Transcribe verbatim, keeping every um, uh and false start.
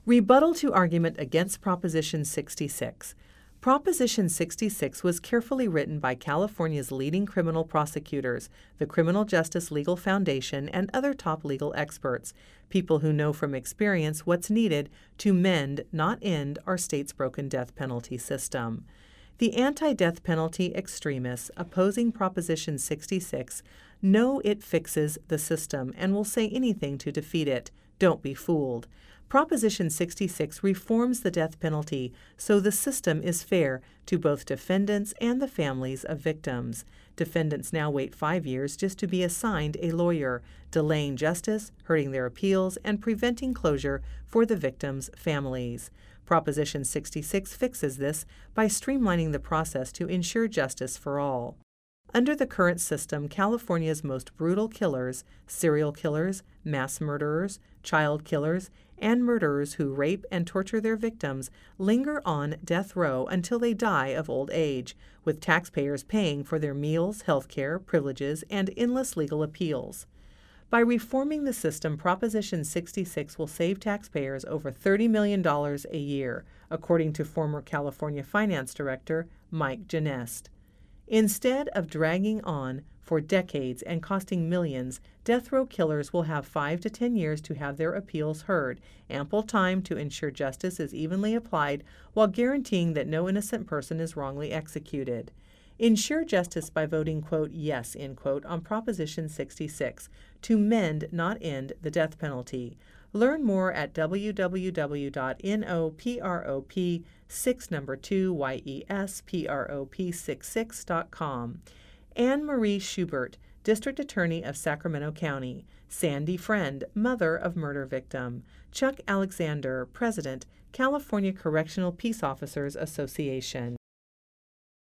Rebuttal to argument against Proposition sixty-six. Proposition sixty-six was carefully written by California's leading criminal prosecutors, the Criminal Justice Legal Foundation, and other top legal experts, people who know from experience what's needed to mend, not end, our state's broken death penalty system. The anti-death penalty extremists opposing Proposition sixty-six know it fixes the system and will say anything to defeat it. Don't be fooled. Proposition sixty-six reforms the death penalty so the system is fair to both defendants and the families of victims. Defendants now wait five years just to be assigned a lawyer, delaying justice, hurting their appeals, and preventing closure for the victims' families. Proposition sixty-six fixes this by streamlining the process to ensure justice for all. Under the current system, California's most brutal killers, serial killers, mass murderers, child killers, and murderers who rape and torture their victims linger on death row until they die of old age, with taxpayers paying for their meals, health care, privileges, and endless legal appeals. By reforming the system, Proposition sixty-six will save taxpayers over thirty million dollars a year, according to former California Finance Director Mike Genest. Instead of dragging on for decades and costing millions, death row killers will have five to ten years to have their appeals heard, ample time to ensure justice is evenly applied while guaranteeing that no innocent person is wrongly executed. Ensure justice by voting, quote, yes, end quote, on Proposition sixty-six to mend, not end, the death penalty. Learn more at w w w dot noprop six number two y e s p r o p sixty-six dot com. Anne Marie Schubert, District Attorney of Sacramento County. Sandy Friend, mother of murder victim. Chuck Alexander, President, California Correctional Peace Officers Association.